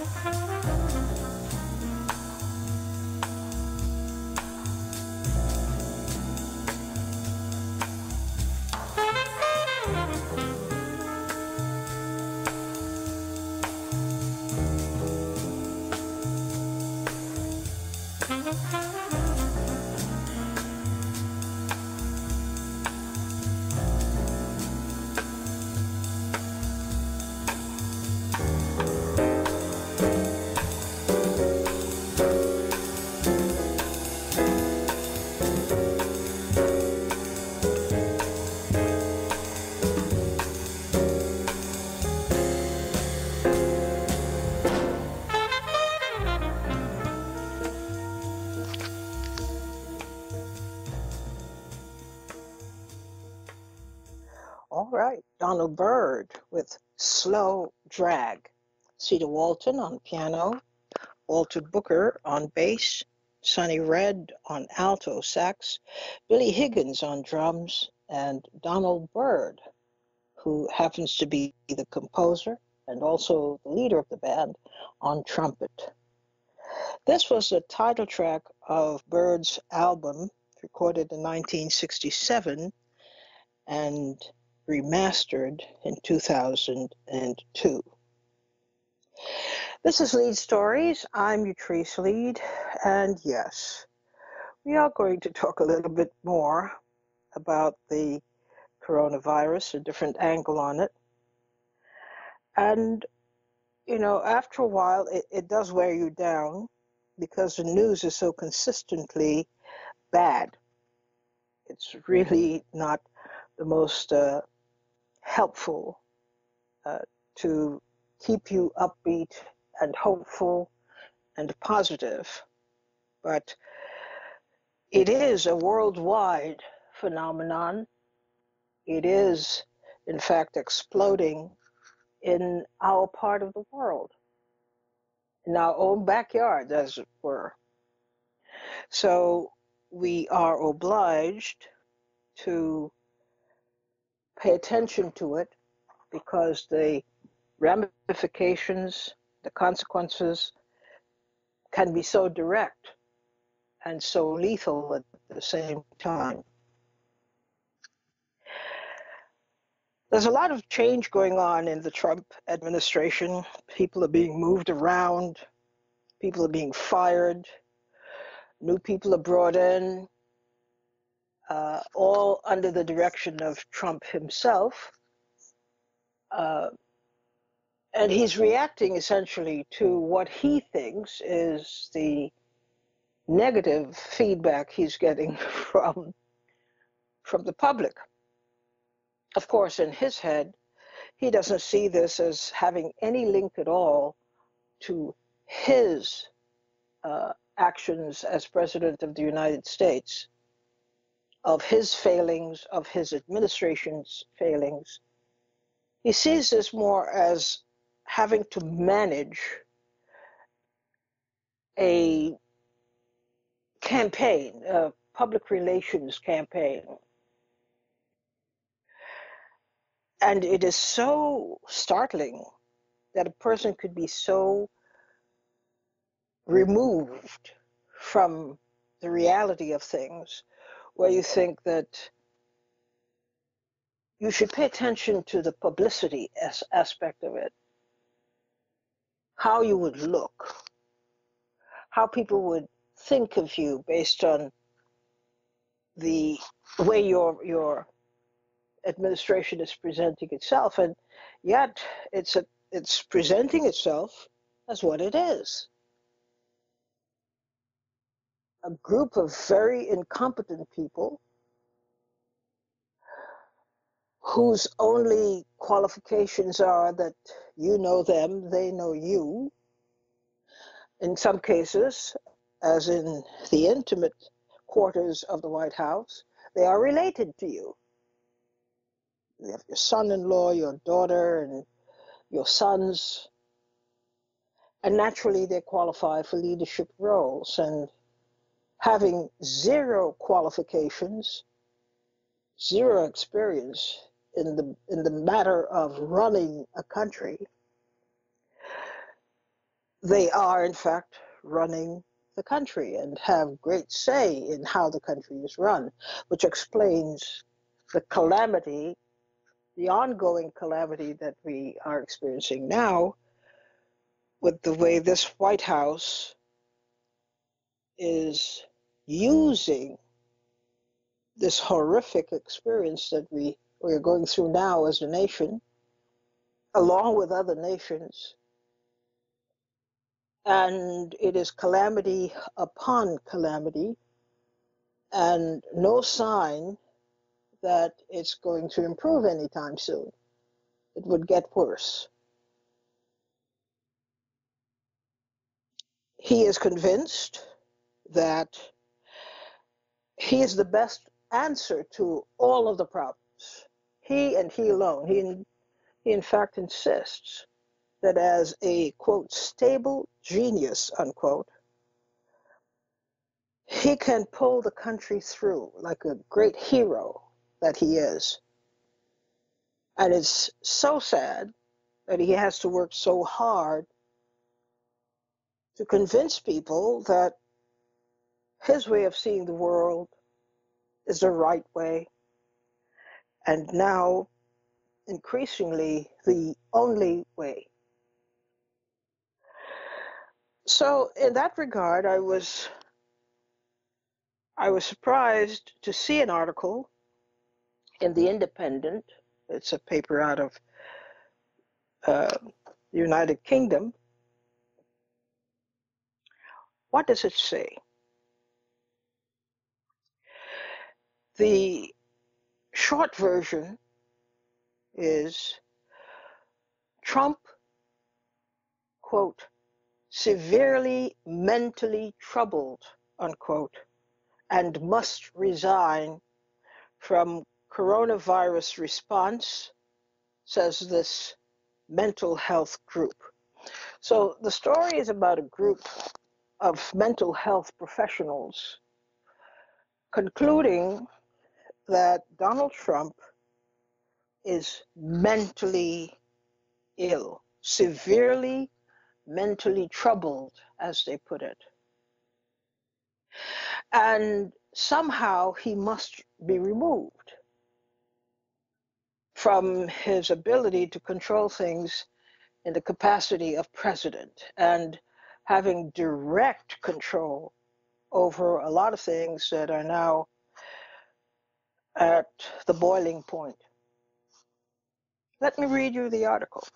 All right, Donald Byrd with Slow Drag. Cedar Walton on piano, Walter Booker on bass, Sonny Red on alto sax, Billy Higgins on drums, and Donald Byrd, who happens to be the composer and also the leader of the band, on trumpet. This was the title track of Byrd's album, recorded in 1967 and remastered in 2002. This is Lead Stories. I'm Utrice Lead, and yes, we are going to talk a little bit more about the coronavirus, a different angle on it. And, you know, after a while, it does wear you down because the news is so consistently bad. It's really not the most helpful to keep you upbeat and hopeful and positive. But it is a worldwide phenomenon. It is, in fact, exploding in our part of the world, in our own backyard, as it were. So we are obliged to pay attention to it because the ramifications, the consequences can be so direct and so lethal at the same time. There's a lot of change going on in the Trump administration. People are being moved around. People are being fired. New people are brought in, all under the direction of Trump himself. And he's reacting essentially to what he thinks is the negative feedback he's getting from the public. Of course, in his head, he doesn't see this as having any link at all to his actions as President of the United States, of his failings, of his administration's failings. He sees this more as having to manage a campaign, a public relations campaign. And it is so startling that a person could be so removed from the reality of things, where you think that you should pay attention to the publicity aspect of it, how you would look, how people would think of you based on the way your administration is presenting itself, and yet it's presenting itself as what it is. A group of very incompetent people whose only qualifications are that you know them, they know you. In some cases, as in the intimate quarters of the White House, they are related to you. You have your son-in-law, your daughter, and your sons. And naturally, they qualify for leadership roles. And having zero qualifications, zero experience in the matter of running a country, they are, in fact, running the country and have great say in how the country is run, which explains the calamity, the ongoing calamity that we are experiencing now with the way this White House is using this horrific experience that we are going through now as a nation, along with other nations. And it is calamity upon calamity, and no sign that it's going to improve anytime soon. It would get worse. He is convinced that he is the best answer to all of the problems. He and he alone. He in fact insists that as a, quote, stable genius, unquote, he can pull the country through like a great hero that he is. And it's so sad that he has to work so hard to convince people that his way of seeing the world is the right way, and now increasingly the only way. So in that regard, I was surprised to see an article in The Independent. It's a paper out of the United Kingdom. What does it say? The short version is Trump, quote, severely mentally troubled, unquote, and must resign from coronavirus response, says this mental health group. So the story is about a group of mental health professionals concluding that Donald Trump is mentally ill, severely mentally troubled, as they put it. And somehow he must be removed from his ability to control things in the capacity of president and having direct control over a lot of things that are now at the boiling point. Let me read you the article.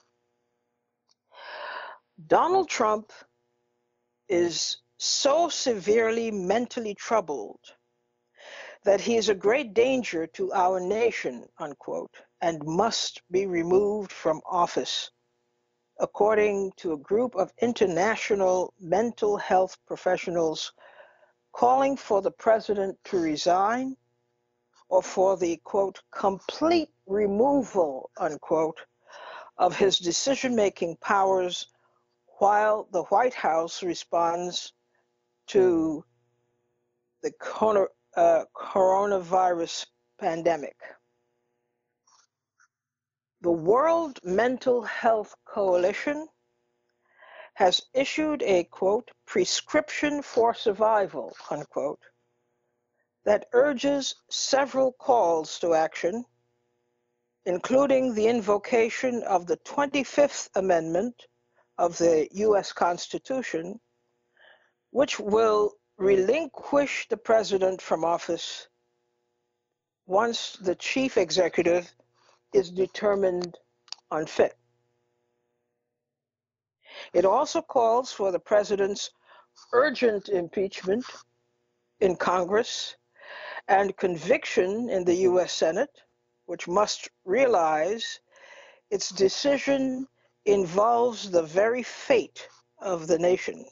Donald Trump is so severely mentally troubled that he is a great danger to our nation, unquote, and must be removed from office, according to a group of international mental health professionals calling for the president to resign or for the, quote, complete removal, unquote, of his decision-making powers while the White House responds to the coronavirus pandemic. The World Mental Health Coalition has issued a, quote, prescription for survival, unquote, that urges several calls to action, including the invocation of the 25th Amendment of the U.S. Constitution, which will relinquish the president from office once the chief executive is determined unfit. It also calls for the president's urgent impeachment in Congress and conviction in the U.S. Senate, which must realize its decision involves the very fate of the nation.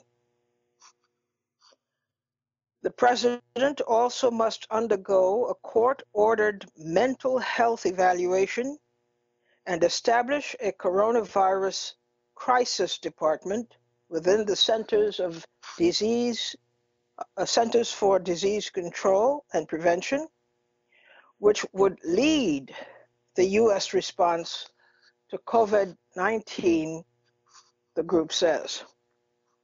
The president also must undergo a court-ordered mental health evaluation and establish a coronavirus crisis department within the Centers for Disease Control and Prevention, which would lead the U.S. response to COVID-19, the group says.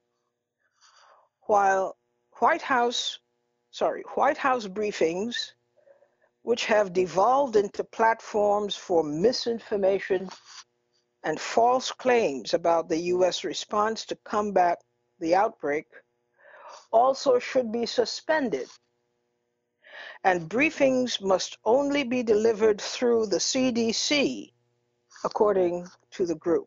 while White House briefings, which have devolved into platforms for misinformation and false claims about the U.S. response to combat the outbreak, also should be suspended, and briefings must only be delivered through the CDC, according to the group.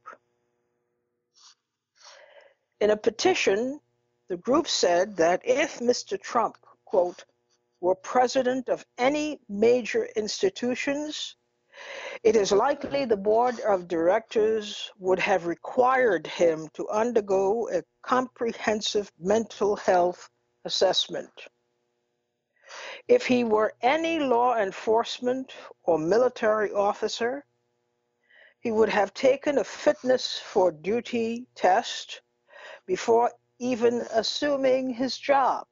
In a petition, the group said that if Mr. Trump, quote, were president of any major institutions, it is likely the board of directors would have required him to undergo a comprehensive mental health assessment. If he were any law enforcement or military officer, he would have taken a fitness for duty test before even assuming his job.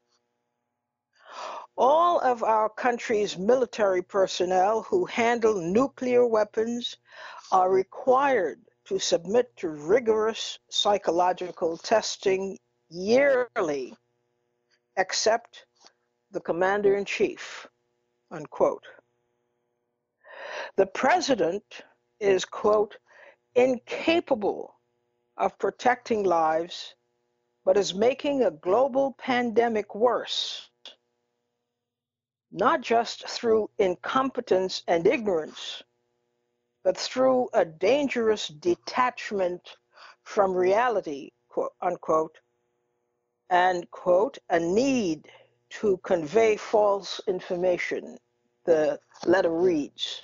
All of our country's military personnel who handle nuclear weapons are required to submit to rigorous psychological testing yearly, except the commander-in-chief, unquote. The president is, quote, incapable of protecting lives, but is making a global pandemic worse, not just through incompetence and ignorance, but through a dangerous detachment from reality, quote, unquote, and, quote, a need to convey false information, the letter reads.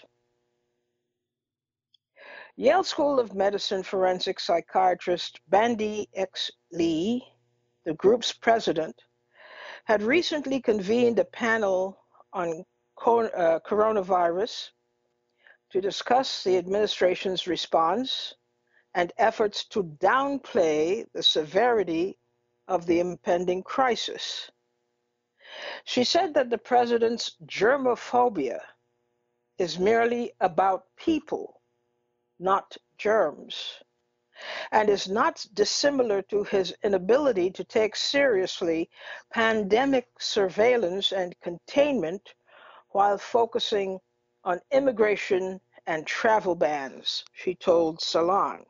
Yale School of Medicine forensic psychiatrist Bandy X. Lee, the group's president, had recently convened a panel on coronavirus to discuss the administration's response and efforts to downplay the severity of the impending crisis. She said that the president's germophobia is merely about people, not germs, and is not dissimilar to his inability to take seriously pandemic surveillance and containment while focusing on immigration and travel bans, she told Salon.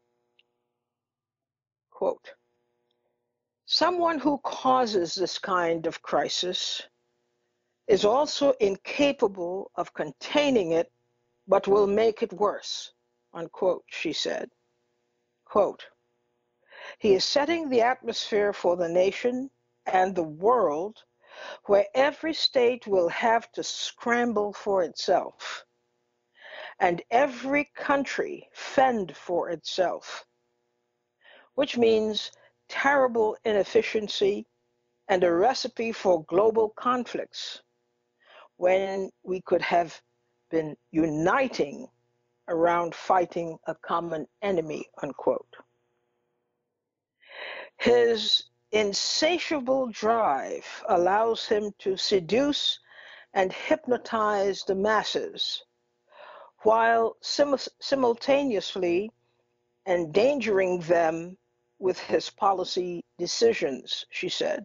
Quote, someone who causes this kind of crisis is also incapable of containing it, but will make it worse, unquote, she said. Quote, he is setting the atmosphere for the nation and the world where every state will have to scramble for itself and every country fend for itself, which means terrible inefficiency and a recipe for global conflicts when we could have been uniting around fighting a common enemy, unquote. His insatiable drive allows him to seduce and hypnotize the masses while simultaneously endangering them with his policy decisions, she said.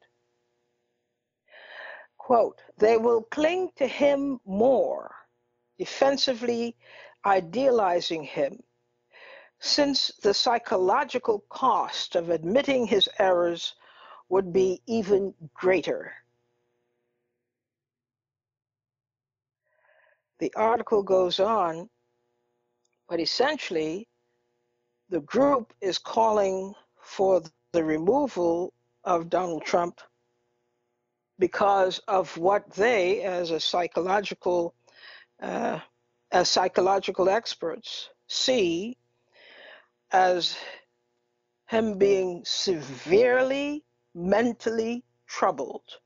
Quote, they will cling to him more, defensively idealizing him, since the psychological cost of admitting his errors would be even greater. The article goes on, but essentially, the group is calling for the removal of Donald Trump because of what they, as psychological experts, see as him being severely mentally troubled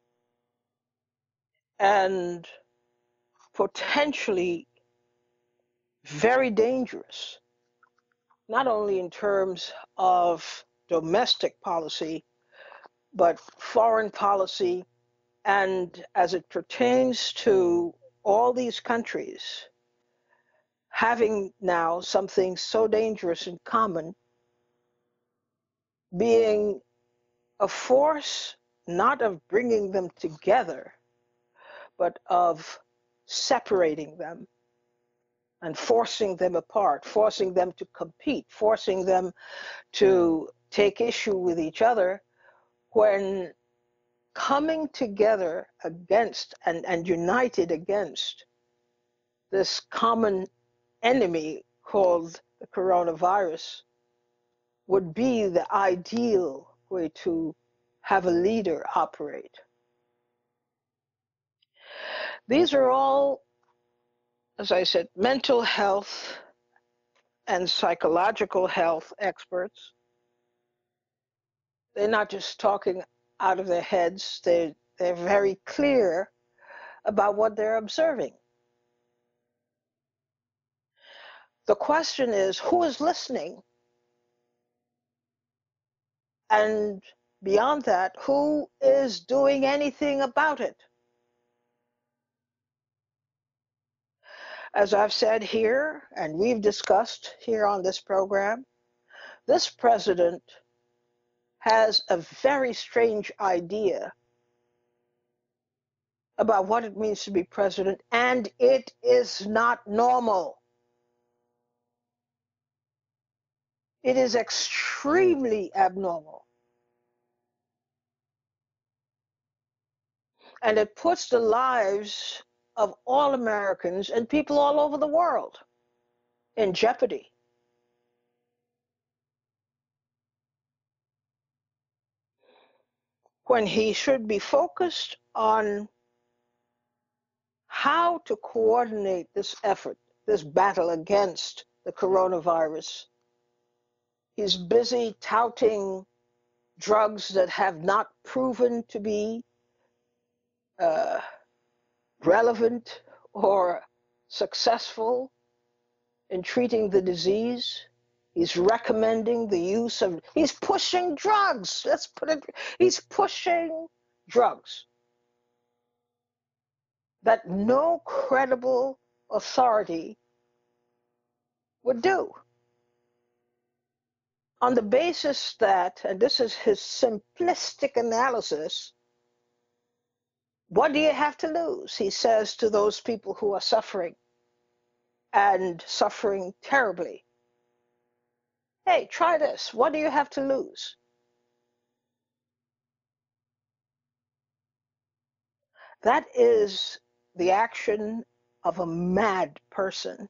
and potentially very dangerous, not only in terms of domestic policy, but foreign policy, and as it pertains to all these countries having now something so dangerous in common, being a force not of bringing them together, but of separating them and forcing them apart, forcing them to compete, forcing them to take issue with each other, when coming together against and united against this common enemy called the coronavirus would be the ideal way to have a leader operate. These are all, as I said, mental health and psychological health experts. They're not just talking out of their heads, they're very clear about what they're observing. The question is, who is listening? And beyond that, who is doing anything about it? As I've said here, and we've discussed here on this program, this president has a very strange idea about what it means to be president, and it is not normal. It is extremely abnormal. And it puts the lives of all Americans and people all over the world in jeopardy. When he should be focused on how to coordinate this effort, this battle against the coronavirus, he's busy touting drugs that have not proven to be relevant or successful in treating the disease. He's recommending the use of, he's pushing drugs. Let's put it, he's pushing drugs that no credible authority would do. On the basis that, and this is his simplistic analysis, what do you have to lose? He says to those people who are suffering, and suffering terribly. Hey, try this. What do you have to lose? That is the action of a mad person.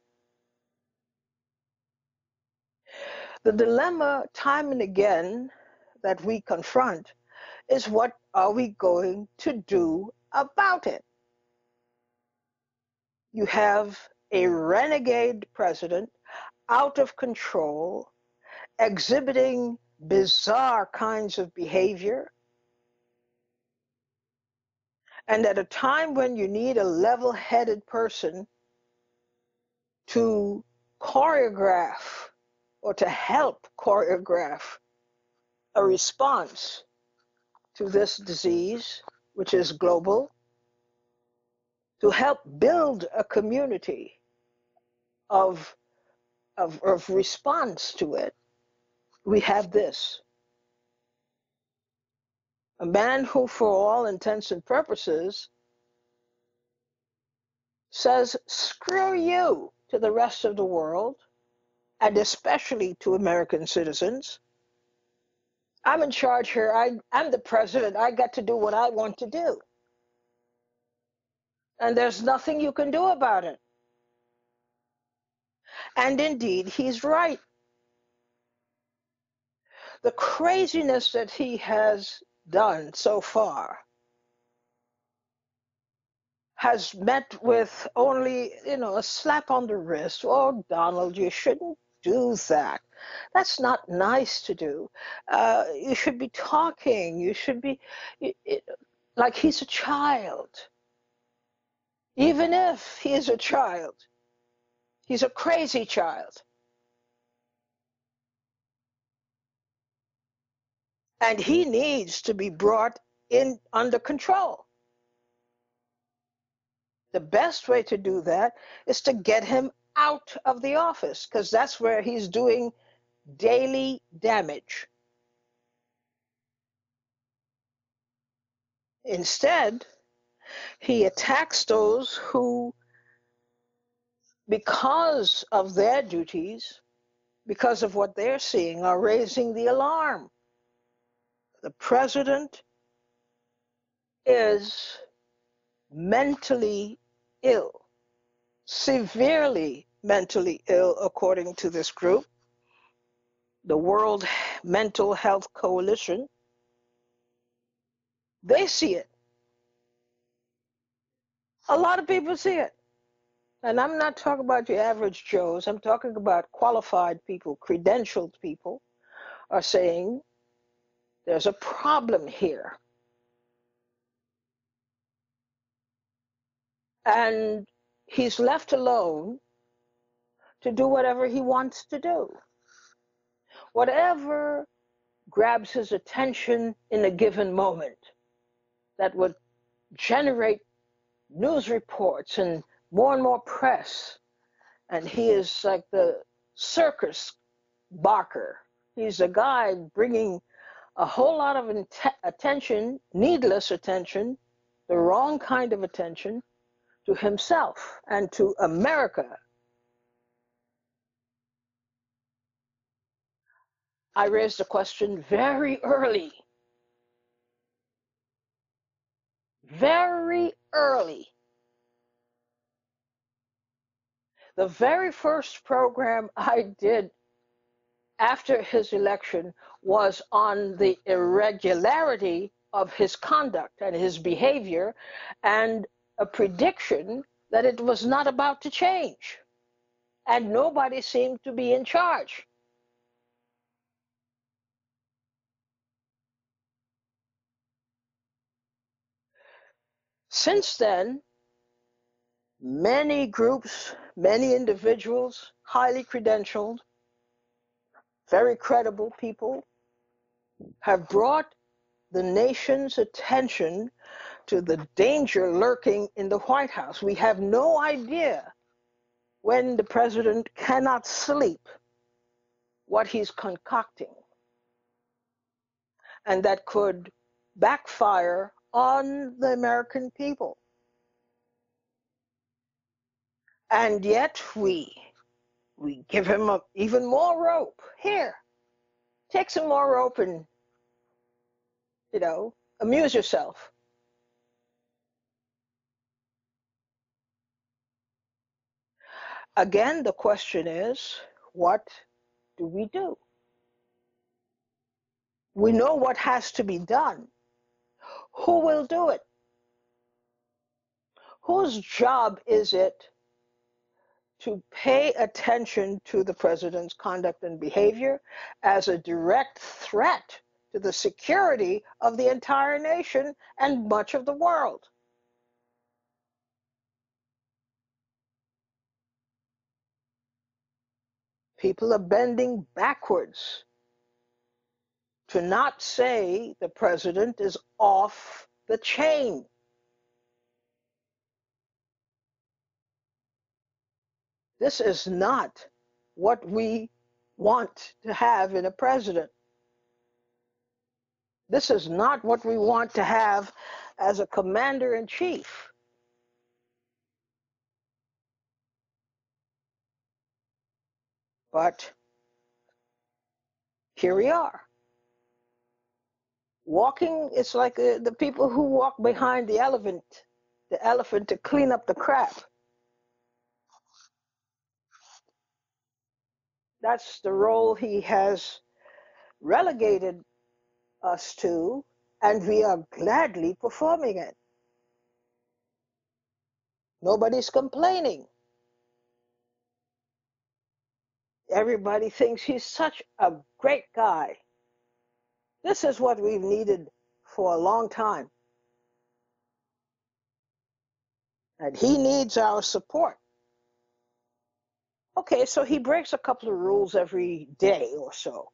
The dilemma, time and again, that we confront is, what are we going to do about it? You have a renegade president, out of control, exhibiting bizarre kinds of behavior, and at a time when you need a level-headed person to choreograph or to help choreograph a response to this disease, which is global, to help build a community of response to it, we have this. A man who, for all intents and purposes, says, screw you to the rest of the world, and especially to American citizens. I'm in charge here. I'm the president. I got to do what I want to do. And there's nothing you can do about it. And indeed, he's right. The craziness that he has done so far has met with only, a slap on the wrist. Oh, Donald, you shouldn't do that. That's not nice to do. You should be talking. You should be, like he's a child. Even if he is a child, he's a crazy child. And he needs to be brought in under control. The best way to do that is to get him out of the office, because that's where he's doing daily damage. Instead, he attacks those who, because of their duties, because of what they're seeing, are raising the alarm. The president is mentally ill, severely mentally ill, according to this group, the World Mental Health Coalition. They see it. A lot of people see it. And I'm not talking about your average Joes. I'm talking about qualified people, credentialed people are saying there's a problem here. And he's left alone to do whatever he wants to do. Whatever grabs his attention in a given moment that would generate news reports and more press. And he is like the circus barker. He's a guy bringing a whole lot of attention, needless attention, the wrong kind of attention, to himself and to America. I raised the question very early. Very early. The very first program I did after his election was on the irregularity of his conduct and his behavior, and a prediction that it was not about to change. And nobody seemed to be in charge. Since then, many groups, many individuals, highly credentialed, very credible people, have brought the nation's attention to the danger lurking in the White House. We have no idea when the president cannot sleep what he's concocting, and that could backfire on the American people. And yet we give him even more rope. Here, take some more rope and, amuse yourself. Again, the question is, what do we do? We know what has to be done. Who will do it? Whose job is it to pay attention to the president's conduct and behavior as a direct threat to the security of the entire nation and much of the world? People are bending backwards to not say the president is off the chain. This is not what we want to have in a president. This is not what we want to have as a commander-in-chief. But here we are. Walking, it's like the people who walk behind the elephant to clean up the crap. That's the role he has relegated us to, and we are gladly performing it. Nobody's complaining. Everybody thinks he's such a great guy. This is what we've needed for a long time. And he needs our support. Okay, so he breaks a couple of rules every day or so.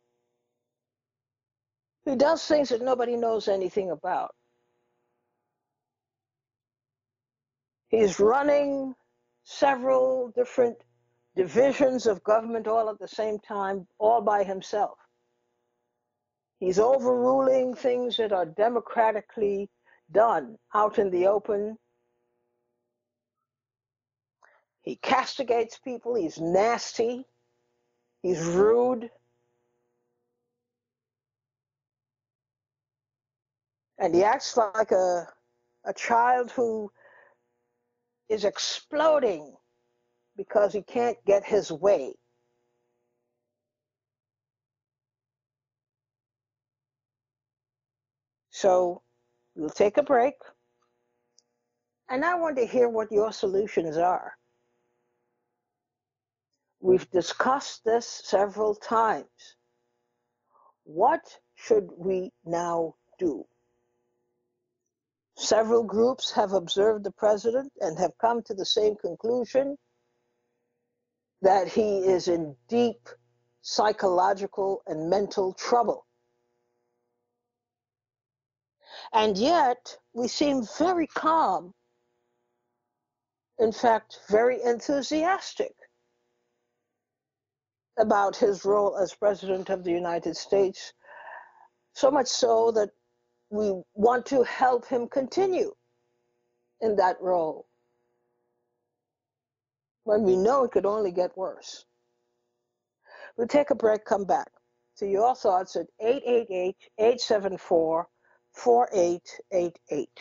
He does things that nobody knows anything about. He's running several different divisions of government all at the same time, all by himself. He's overruling things that are democratically done out in the open. He castigates people. He's nasty. He's rude. And he acts like a child who is exploding because he can't get his way. So we'll take a break. And I want to hear what your solutions are. We've discussed this several times. What should we now do? Several groups have observed the president and have come to the same conclusion, that he is in deep psychological and mental trouble. And yet, we seem very calm, in fact, very enthusiastic about his role as President of the United States, so much so that we want to help him continue in that role, when we know it could only get worse. We'll take a break, come back to your thoughts at 888-874-4888.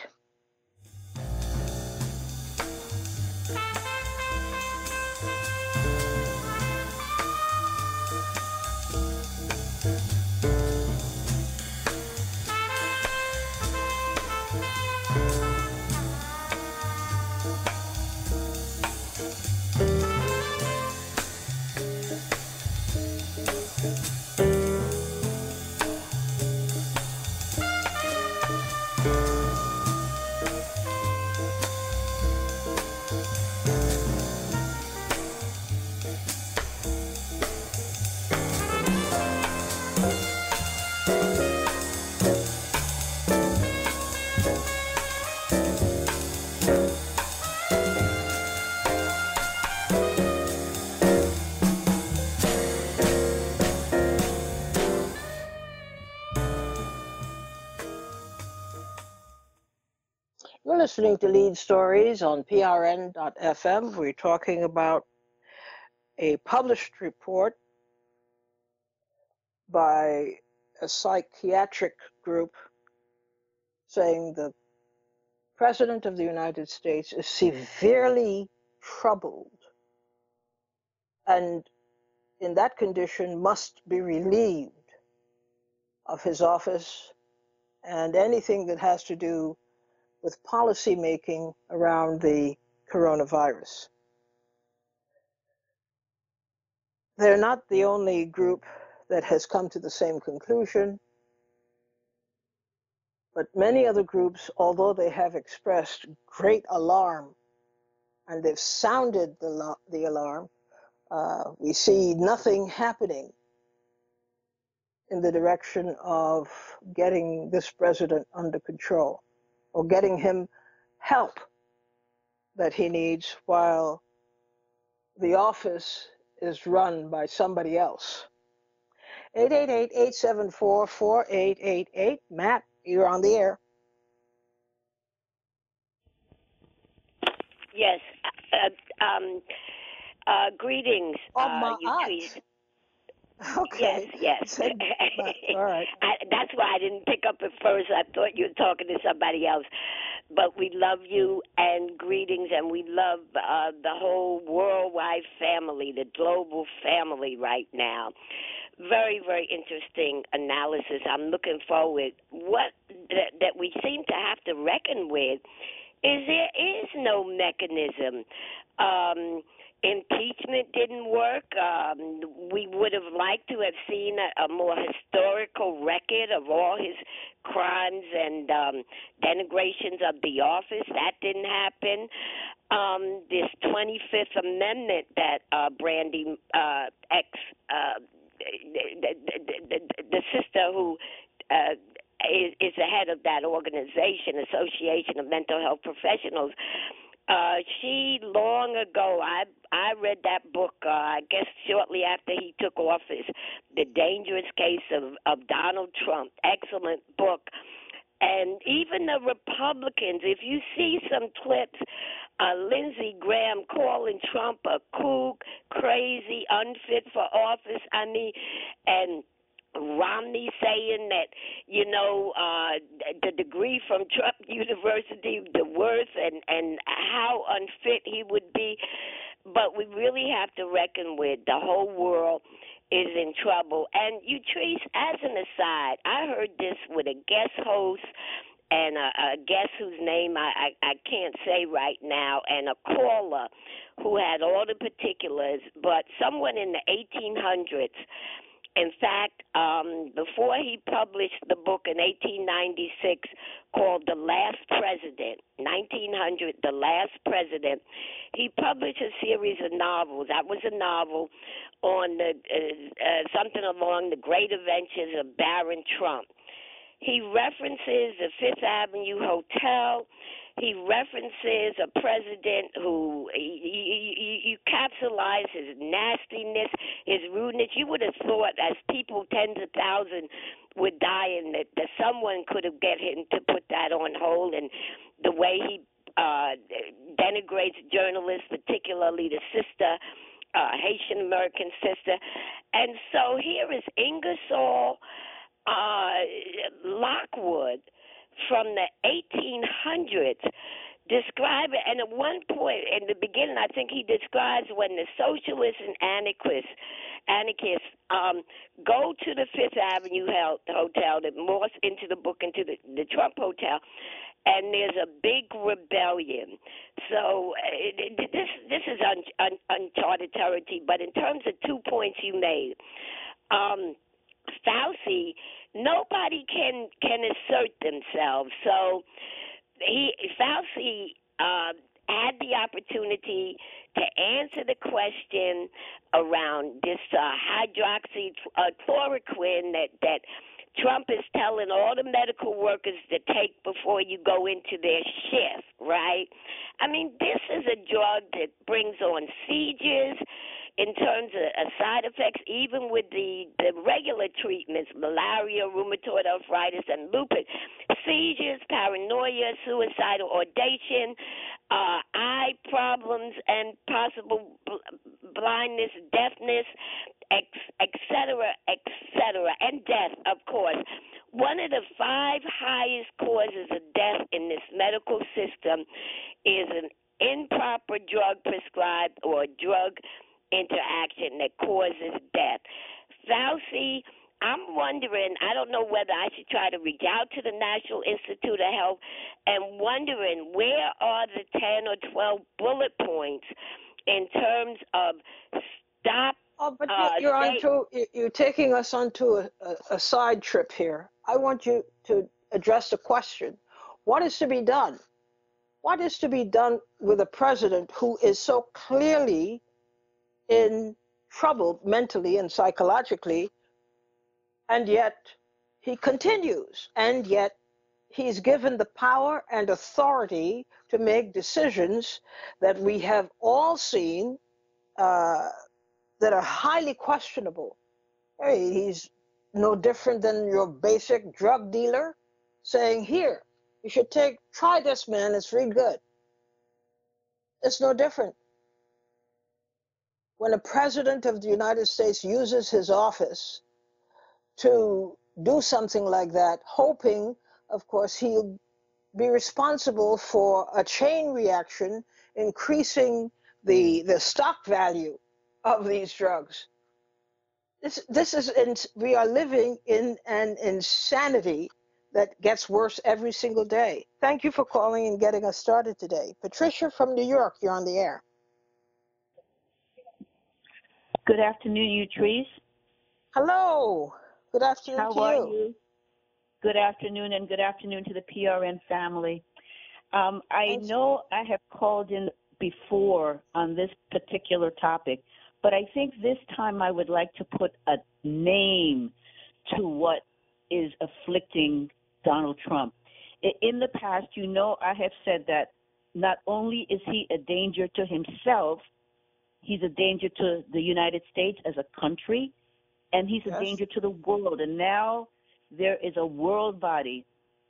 You're listening to Lead Stories on PRN.FM. We're talking about a published report by a psychiatric group saying the President of the United States is severely troubled and in that condition must be relieved of his office and anything that has to do with policy making around the coronavirus. They're not the only group that has come to the same conclusion, but many other groups, although they have expressed great alarm and they've sounded the alarm, we see nothing happening in the direction of getting this president under control or getting him help that he needs while the office is run by somebody else. 888-874-4888. Matt, you're on the air. Yes. Greetings. You tweet. Okay. Yes. All right. That's why I didn't pick up at first. I thought you were talking to somebody else. But we love you and greetings, and we love the whole worldwide family, the global family right now. Very, very interesting analysis. I'm looking forward. What that we seem to have to reckon with is there is no mechanism. Impeachment didn't work. We would have liked to have seen a more historical record of all his crimes and denigrations of the office. That didn't happen. This 25th Amendment that Brandy the sister who is the head of that organization, Association of Mental Health Professionals. She long ago, I read that book, I guess shortly after he took office, The Dangerous Case of Donald Trump. Excellent book. And even the Republicans, if you see some clips, Lindsey Graham calling Trump a kook, crazy, unfit for office. I mean, and Romney saying that, the degree from Trump University, the worth and how unfit he would be. But we really have to reckon with the whole world is in trouble. And Utrice, as an aside, I heard this with a guest host and a guest whose name I can't say right now, and a caller who had all the particulars, but someone in the 1800s. In fact, before he published the book in 1896 called The Last President, 1900, The Last President, he published a series of novels. That was a novel on something along the great adventures of Baron Trump. He references the Fifth Avenue Hotel. He references a president who you capsulize his nastiness, his rudeness. You would have thought, as people, tens of thousands, were dying, that someone could have get him to put that on hold. And the way he denigrates journalists, particularly the sister, Haitian American sister. And so here is Ingersoll Lockwood from the 1800s describe it. And at one point in the beginning, I think he describes when the socialists and anarchists go to the Fifth Avenue Hotel that morphs into the book, into the Trump Hotel, and there's a big rebellion. So this is uncharted territory. But in terms of 2 points you made, Fauci, nobody can assert themselves. So Fauci had the opportunity to answer the question around this hydroxychloroquine that Trump is telling all the medical workers to take before you go into their shift, right? I mean, this is a drug that brings on seizures in terms of side effects, even with the regular treatments, malaria, rheumatoid arthritis, and lupus, seizures, paranoia, suicidal ideation, eye problems, and possible blindness, deafness, etc., and death, of course. One of the 5 highest causes of death in this medical system is an improper drug prescribed or drug interaction that causes death. Fauci, I'm wondering, I don't know whether I should try to reach out to the National Institute of Health and wondering where are the 10 or 12 bullet points in terms of stop. Oh, but you're taking us onto a side trip here. I want you to address the question. What is to be done? What is to be done with a president who is so clearly in trouble mentally and psychologically, and yet he continues, and yet he's given the power and authority to make decisions that we have all seen that are highly questionable. Hey, he's no different than your basic drug dealer saying, here, you should try this, man, it's really good. It's no different. When a president of the United States uses his office to do something like that, hoping, of course, he'll be responsible for a chain reaction, increasing the stock value of these drugs. We are living in an insanity that gets worse every single day. Thank you for calling and getting us started today. Patricia from New York, you're on the air. Good afternoon, Utrice. Hello. Good afternoon to you. How are you? Good afternoon, and good afternoon to the PRN family. I know I have called in before on this particular topic, but I think this time I would like to put a name to what is afflicting Donald Trump. In the past, I have said that not only is he a danger to himself, he's a danger to the United States as a country, and he's a danger to the world. And now there is a world body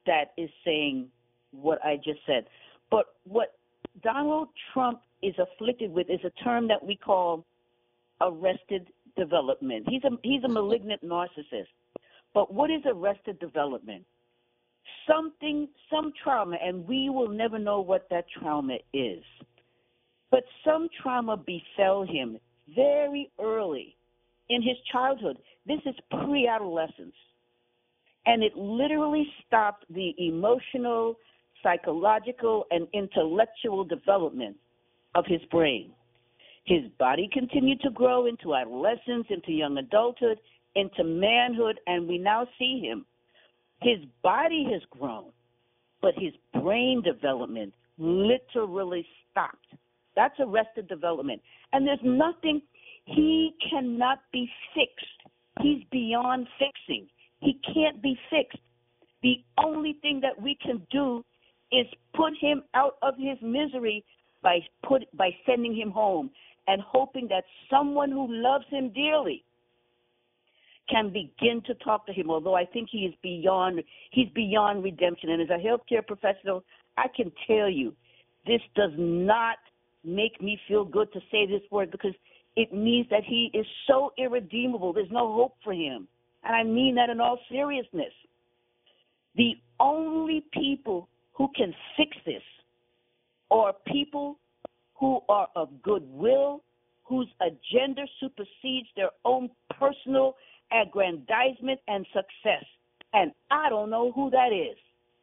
that is saying what I just said. But what Donald Trump is afflicted with is a term that we call arrested development. He's a malignant narcissist. But what is arrested development? Some trauma, and we will never know what that trauma is. But some trauma befell him very early in his childhood. This is pre-adolescence. And it literally stopped the emotional, psychological, and intellectual development of his brain. His body continued to grow into adolescence, into young adulthood, into manhood, and we now see him. His body has grown, but his brain development literally stopped. That's arrested development. And there's nothing, he cannot be fixed. He's beyond fixing. He can't be fixed. The only thing that we can do is put him out of his misery by sending him home and hoping that someone who loves him dearly can begin to talk to him, although I think he's beyond redemption. And as a healthcare professional, I can tell you, this does not make me feel good to say this word, because it means that he is so irredeemable. There's no hope for him. And I mean that in all seriousness. The only people who can fix this are people who are of goodwill, whose agenda supersedes their own personal aggrandizement and success. And I don't know who that is.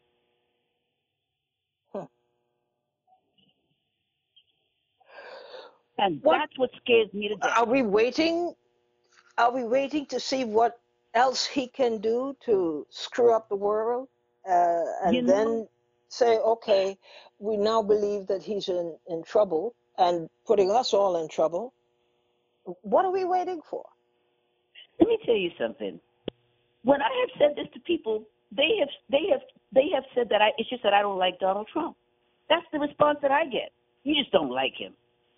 And that's what scares me to death. Are we waiting to see what else he can do to screw up the world? And then say, okay, we now believe that he's in trouble and putting us all in trouble. What are we waiting for? Let me tell you something. When I have said this to people, they have said that it's just that I don't like Donald Trump. That's the response that I get. You just don't like him.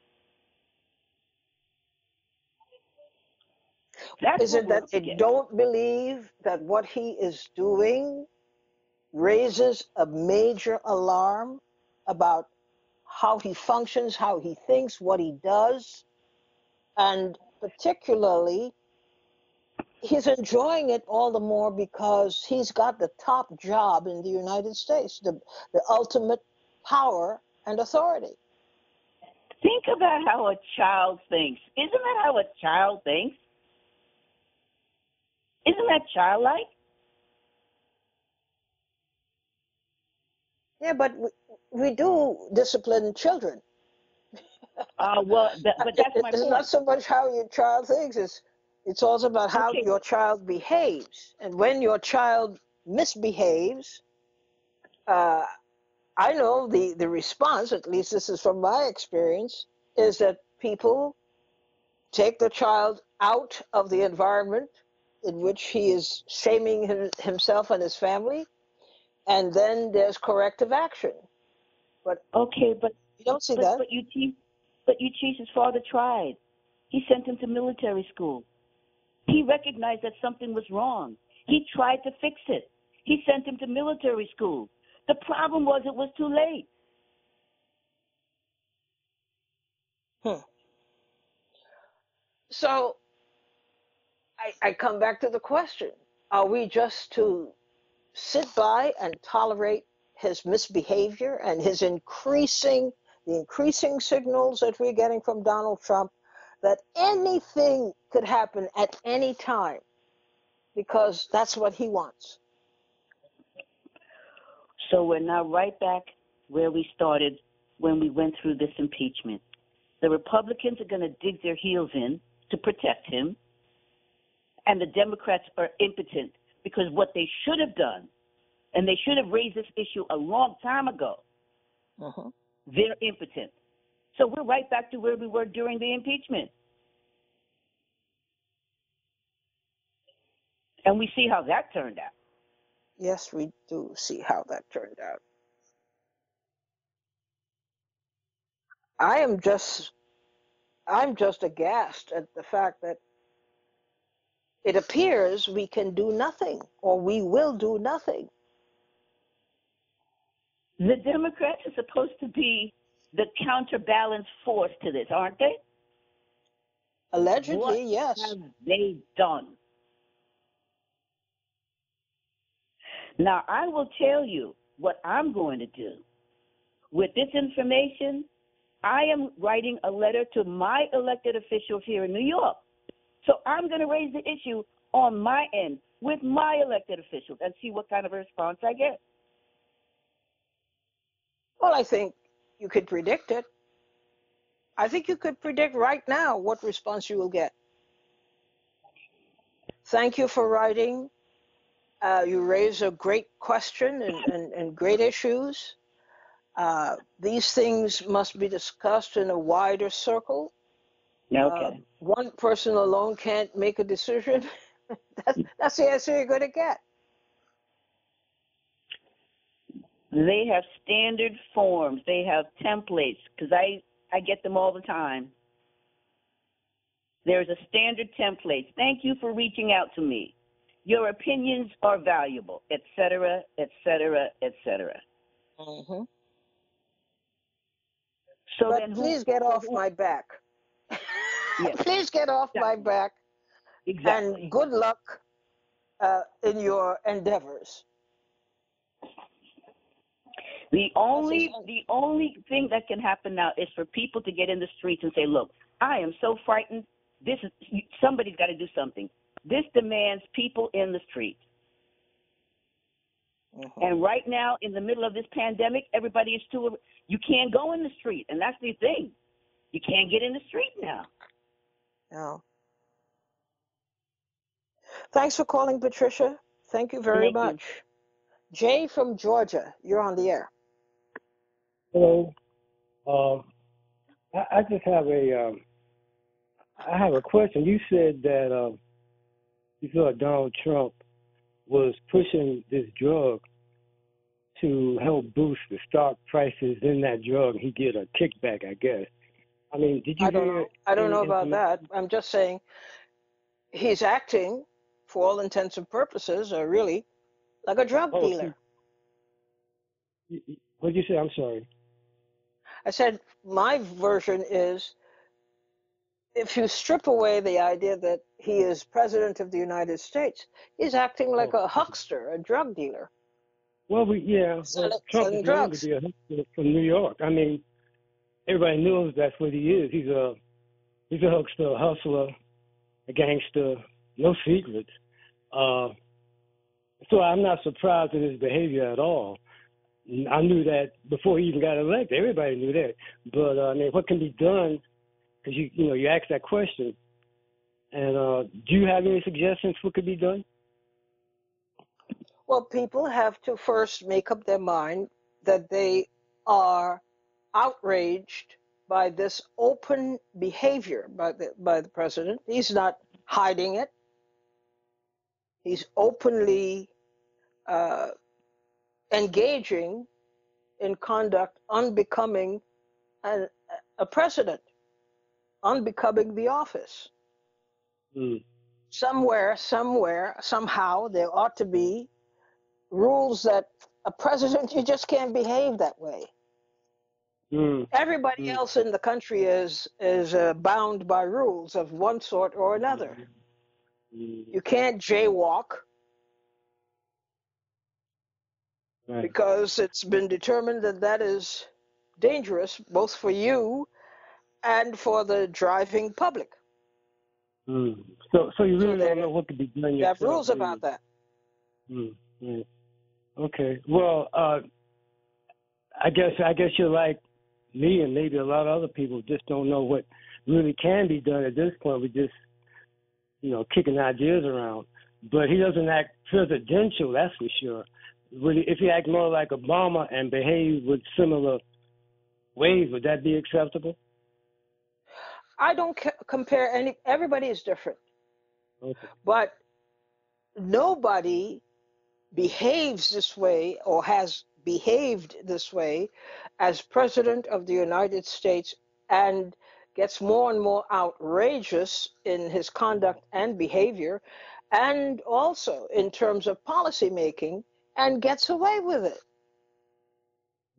Is it that they don't believe that what he is doing raises a major alarm about how he functions, how he thinks, what he does, and particularly he's enjoying it all the more because he's got the top job in the United States, the ultimate power and authority. Think about how a child thinks. Isn't that how a child thinks? Isn't that childlike? Yeah, but we do discipline children. But that's my point. It's not so much how your child thinks. It's also about how your child behaves. And when your child misbehaves, I know the response, at least this is from my experience, is that people take the child out of the environment in which he is shaming himself and his family, and then there's corrective action. But you don't see that. But Eugene's father tried. He sent him to military school. He recognized that something was wrong. He tried to fix it. He sent him to military school. The problem was it was too late. So I come back to the question, are we just to sit by and tolerate his misbehavior and the increasing signals that we're getting from Donald Trump that anything could happen at any time because that's what he wants? So we're now right back where we started when we went through this impeachment. The Republicans are going to dig their heels in to protect him, and the Democrats are impotent because what they should have done, and they should have raised this issue a long time ago, they're impotent. So we're right back to where we were during the impeachment. And we see how that turned out. Yes, we do see how that turned out. I'm just aghast at the fact that it appears we can do nothing, or we will do nothing. The Democrats are supposed to be the counterbalance force to this, aren't they? Allegedly, What yes. have they done? Now, I will tell you what I'm going to do. With this information, I am writing a letter to my elected officials here in New York. So I'm going to raise the issue on my end with my elected officials and see what kind of a response I get. Well, I think you could predict it. I think you could predict right now what response you will get. Thank you for writing. You raise a great question and great issues. These things must be discussed in a wider circle. Okay. One person alone can't make a decision. That's the answer you're going to get. They have standard forms. They have templates, because I get them all the time. There's a standard template. Thank you for reaching out to me. Your opinions are valuable, et cetera, et cetera, et cetera. Mm-hmm. So but then please get off my back. Yes. Please get off my back. Exactly. And good luck in your endeavors. The only thing that can happen now is for people to get in the streets and say, look, I am so frightened. Somebody's got to do something. This demands people in the streets. Mm-hmm. And right now, in the middle of this pandemic, everybody is you can't go in the street. And that's the thing. You can't get in the street now. No. Thanks for calling, Patricia. Thank you very much. Jay from Georgia, you're on the air. Hello. I just have a question. You said that you thought Donald Trump was pushing this drug to help boost the stock prices in that drug. He get a kickback, I guess. I mean, did you hear? I don't know about that. I'm just saying he's acting, for all intents and purposes, really like a drug dealer. What did you say? I'm sorry. I said my version is, if you strip away the idea that he is president of the United States, he's acting like a huckster, a drug dealer. Well, Trump is known to be a huckster from New York. I mean, everybody knows that's what he is. He's a huckster, a hustler, a gangster, no secrets. So I'm not surprised at his behavior at all. I knew that before he even got elected. Everybody knew that. But I mean, what can be done? Because you asked that question, and do you have any suggestions what could be done? Well, people have to first make up their mind that they are outraged by this open behavior by the president. He's not hiding it. He's openly engaging in conduct unbecoming a president, unbecoming the office. Mm. Somewhere, somehow, there ought to be rules that a president, you just can't behave that way. Mm. Everybody else in the country is bound by rules of one sort or another. You can't jaywalk because it's been determined that is dangerous both for you and for the driving public. Mm. So you really don't know what could be done. You have rules about that. Okay. Well, I guess you're like me and maybe a lot of other people just don't know what really can be done at this point. We're just, kicking ideas around. But he doesn't act presidential, that's for sure. If he act more like Obama and behave with similar ways, would that be acceptable? I don't compare everybody is different. Okay. But nobody behaves this way or has behaved this way as president of the United States and gets more and more outrageous in his conduct and behavior, and also in terms of policy making, and gets away with it.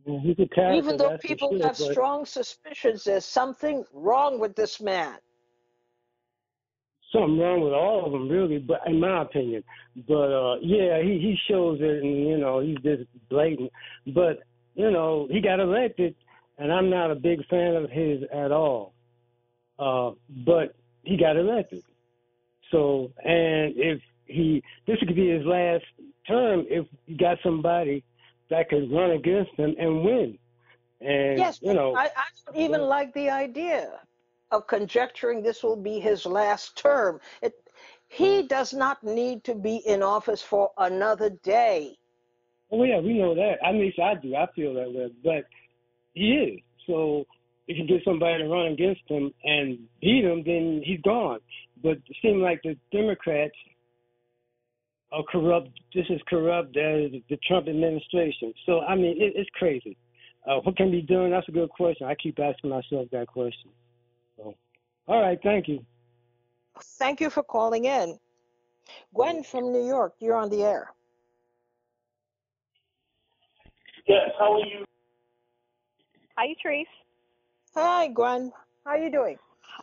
He's a character, Even though that's for people sure. have But strong suspicions there's something wrong with this man. something wrong with all of them, really. But in my opinion, but yeah, he shows it, and he's just blatant. But he got elected, and I'm not a big fan of his at all. But he got elected. So, and if this could be his last term if he got somebody that could run against him and win. And, Yes, I don't even like the idea of conjecturing this will be his last term. He does not need to be in office for another day. Oh, yeah, we know that. At least I do. I feel that way. But he is. So if you get somebody to run against him and beat him, then he's gone. But it seems like the Democrats are corrupt, just as corrupt as the Trump administration. So, I mean, it's crazy. What can be done? That's a good question. I keep asking myself that question. So, all right, thank you. Thank you for calling in. Gwen from New York, you're on the air. Yes, how are you? Hi, Trace. Hi, Gwen. How are you doing?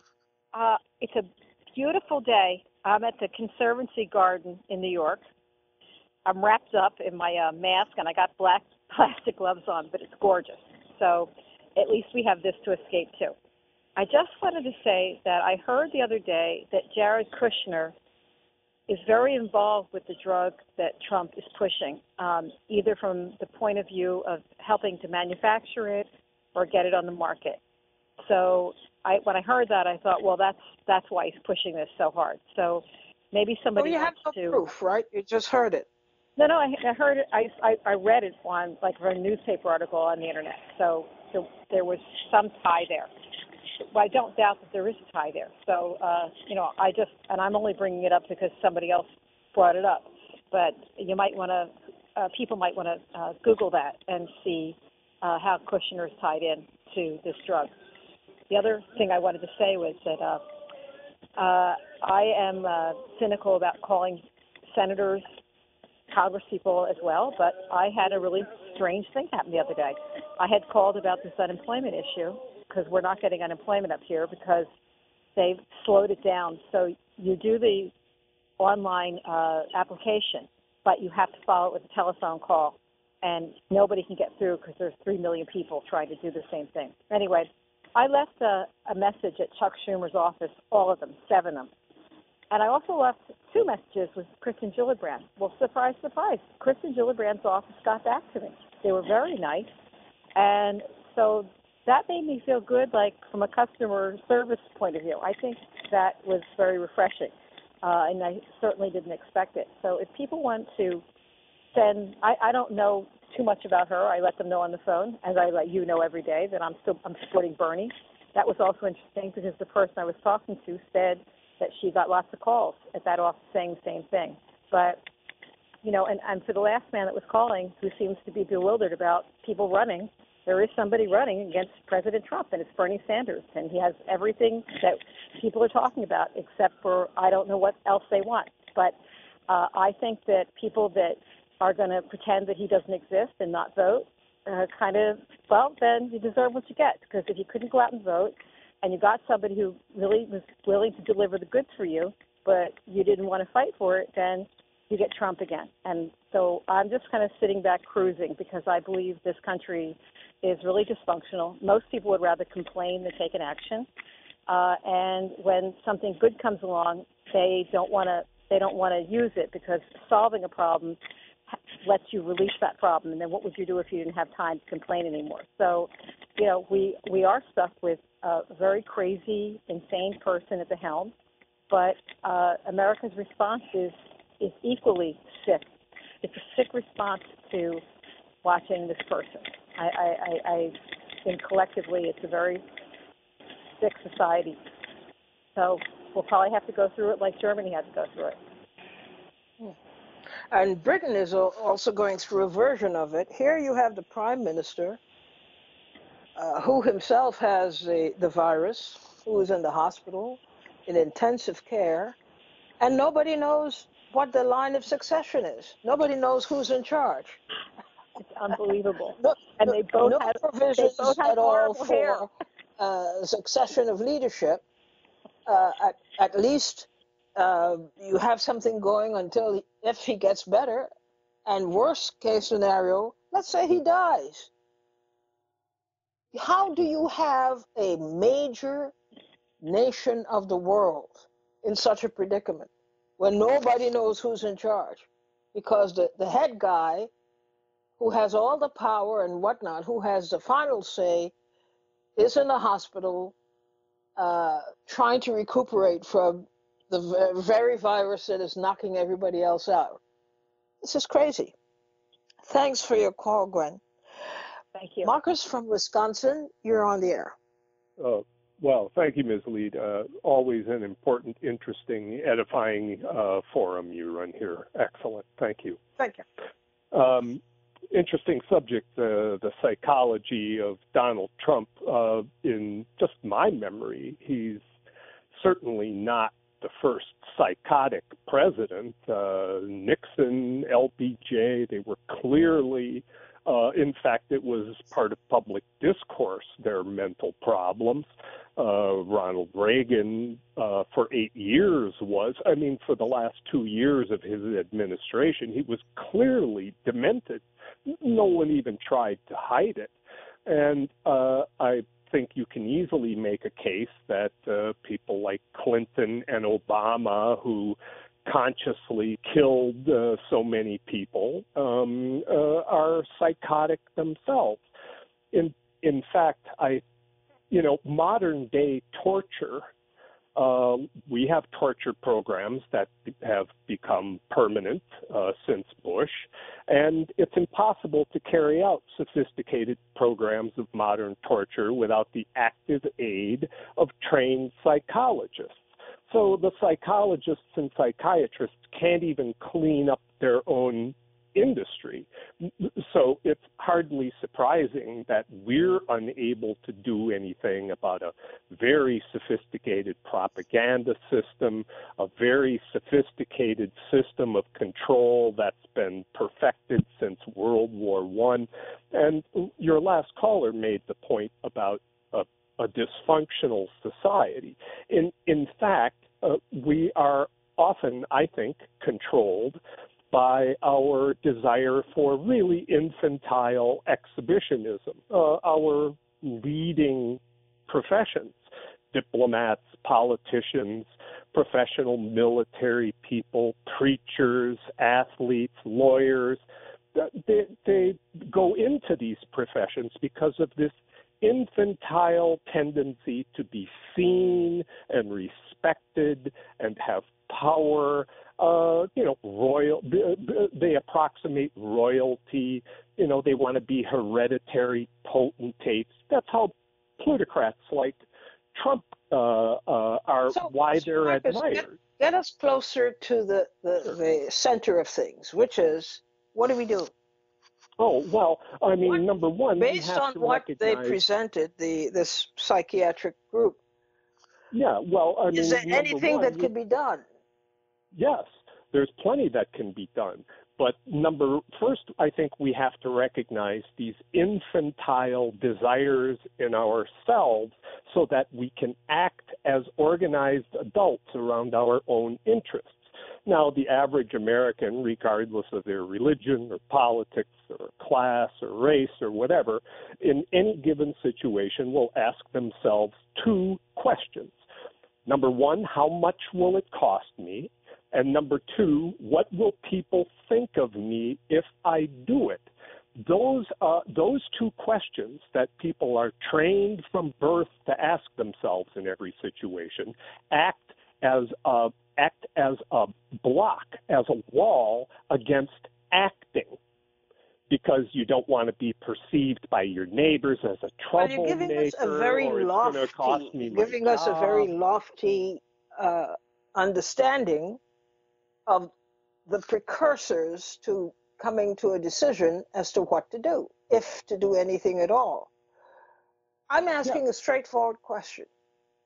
It's a beautiful day. I'm at the Conservancy Garden in New York. I'm wrapped up in my mask, and I got black plastic gloves on, but it's gorgeous. So at least we have this to escape to. I just wanted to say that I heard the other day that Jared Kushner is very involved with the drug that Trump is pushing, either from the point of view of helping to manufacture it or get it on the market. So when I heard that, I thought, well, that's why he's pushing this so hard. So maybe somebody you have no proof, right? You just heard it. No, I heard it. I read it on a newspaper article on the internet. So there was some tie there. Well, I don't doubt that there is a tie there. So and I'm only bringing it up because somebody else brought it up. But you might want to, people might want to Google that and see how Kushner is tied in to this drug. The other thing I wanted to say was that I am cynical about calling senators congresspeople as well, but I had a really strange thing happen the other day. I had called about this unemployment issue because we're not getting unemployment up here because they've slowed it down. So you do the online application, but you have to follow it with a telephone call, and nobody can get through because there's 3 million people trying to do the same thing. Anyway, I left a message at Chuck Schumer's office, all of them, 7 of them. And I also left 2 messages with Kristen Gillibrand. Well, surprise, surprise, Kristen Gillibrand's office got back to me. They were very nice. And so that made me feel good, like from a customer service point of view. I think that was very refreshing, and I certainly didn't expect it. So if people want to send, I don't know too much about her. I let them know on the phone, as I let you know every day, that I'm supporting Bernie. That was also interesting because the person I was talking to said that she got lots of calls at that office saying the same thing. But, and for the last man that was calling, who seems to be bewildered about people running, there is somebody running against President Trump, and it's Bernie Sanders. And he has everything that people are talking about, except for I don't know what else they want. But I think that people that are going to pretend that he doesn't exist and not vote, then you deserve what you get. Because if you couldn't go out and vote, and you got somebody who really was willing to deliver the goods for you, but you didn't want to fight for it, then you get Trump again. And so I'm just kind of sitting back cruising because I believe this country is really dysfunctional. Most people would rather complain than take an action. And when something good comes along, they don't want to use it because solving a problem lets you release that problem. And then what would you do if you didn't have time to complain anymore? So, we are stuck with a very crazy, insane person at the helm, but America's response is equally sick. It's a sick response to watching this person. I think collectively it's a very sick society. So we'll probably have to go through it like Germany had to go through it. And Britain is also going through a version of it. Here you have the Prime Minister, who himself has the virus, who is in the hospital, in intensive care, and nobody knows what the line of succession is. Nobody knows who's in charge. It's unbelievable. No, And they both no had provisions at all horrible hair. for succession of leadership. At least you have something going until if he gets better, and worst case scenario, let's say he dies. How do you have a major nation of the world in such a predicament when nobody knows who's in charge? Because the head guy, who has all the power and whatnot, who has the final say, is in the hospital trying to recuperate from the very virus that is knocking everybody else out. This is crazy. Thanks for your call, Gwen. Thank you. Marcus from Wisconsin, you're on the air. Well, thank you, Ms. Lead. Always an important, interesting, edifying forum you run here. Excellent. Thank you. Thank you. Interesting subject, the psychology of Donald Trump. In just my memory, he's certainly not the first psychotic president. Nixon, LBJ, they were clearly, in fact, it was part of public discourse, their mental problems. Ronald Reagan, for 8 years for the last 2 years of his administration, he was clearly demented. No one even tried to hide it. And I think you can easily make a case that people like Clinton and Obama, who consciously killed so many people, are psychotic themselves. In fact, modern day torture, we have torture programs that have become permanent since Bush, and it's impossible to carry out sophisticated programs of modern torture without the active aid of trained psychologists. So the psychologists and psychiatrists can't even clean up their own industry. So it's hardly surprising that we're unable to do anything about a very sophisticated propaganda system, a very sophisticated system of control that's been perfected since World War I. And your last caller made the point about a dysfunctional society. In fact, we are often, I think, controlled by our desire for really infantile exhibitionism. Our leading professions, diplomats, politicians, professional military people, preachers, athletes, lawyers, they go into these professions because of this infantile tendency to be seen and respected and have power. They approximate royalty. They want to be hereditary potentates. That's how plutocrats like Trump why they're Marcus, admired. Get us closer to the center of things, which is, what do we do? Oh, well, number one, based on what they presented, this psychiatric group. Yeah, well, is there anything that could be done? Yes, there's plenty that can be done. But first, I think we have to recognize these infantile desires in ourselves so that we can act as organized adults around our own interests. Now, the average American, regardless of their religion or politics or class or race or whatever, in any given situation will ask themselves two questions. Number one, how much will it cost me? And number two, what will people think of me if I do it? Those two questions that people are trained from birth to ask themselves in every situation act as a block, as a wall against acting, because you don't want to be perceived by your neighbors as a troublemaker. You're giving us a very lofty understanding of the precursors to coming to a decision as to what to do, if to do anything at all. I'm asking a straightforward question.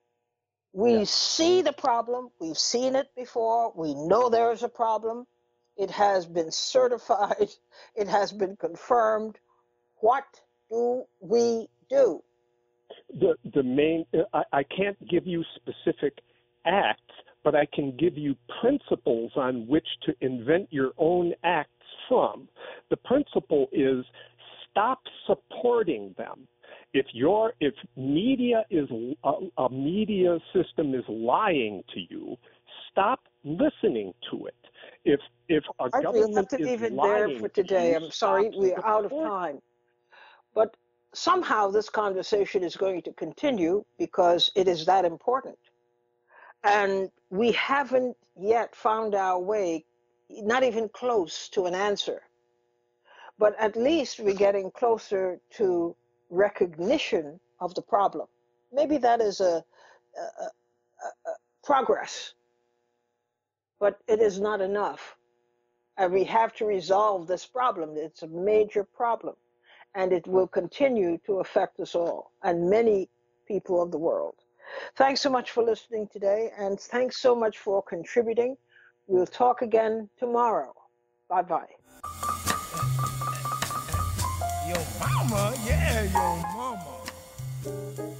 We see the problem. We've seen it before. We know there is a problem. It has been certified. It has been confirmed. What do we do? The main, I can't give you specific acts, but I can give you principles on which to invent your own acts from. The principle is stop supporting them. If media is a media system is lying to you, stop listening to it. If a government we'll have to is leave it lying there for today. you, I'm sorry, we're out of support. time. But somehow this conversation is going to continue because it is that important. And we haven't yet found our way, not even close to an answer. But at least we're getting closer to recognition of the problem. Maybe that is a progress, but it is not enough. And we have to resolve this problem. It's a major problem, and it will continue to affect us all and many people of the world. Thanks so much for listening today, and thanks so much for contributing. We'll talk again tomorrow. Bye-bye. Yo mama, yeah, yo mama.